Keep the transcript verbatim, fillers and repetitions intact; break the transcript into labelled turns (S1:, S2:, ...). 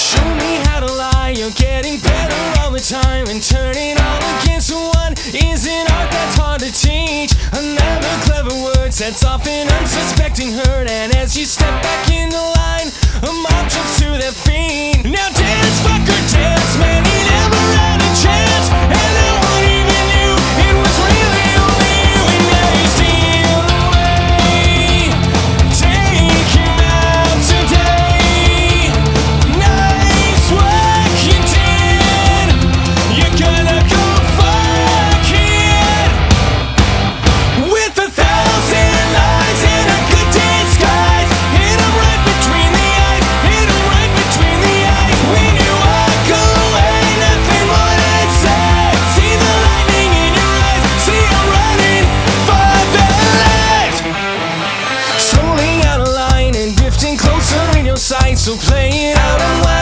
S1: Show me how to lie, you're getting better all the time, and turning all against one is an art that's hard to teach. Another clever word sets off an unsuspecting hurt, and as you step back into line, a mob jumps to their feet. Now dance, fucker, dance, man, he never had a chance, and no one even knew it was really only you. And now you steal away, take him out today. Nice work you did, you're gonna go fuck it, with a thousand lies and a good disguise. Hit him right between the eyes, hit him right between the eyes. When you walk away, nothing more to say. See the lightning in your eyes, see him running for their lives. Strolling out of line and drifting closer in your sight, so play it out and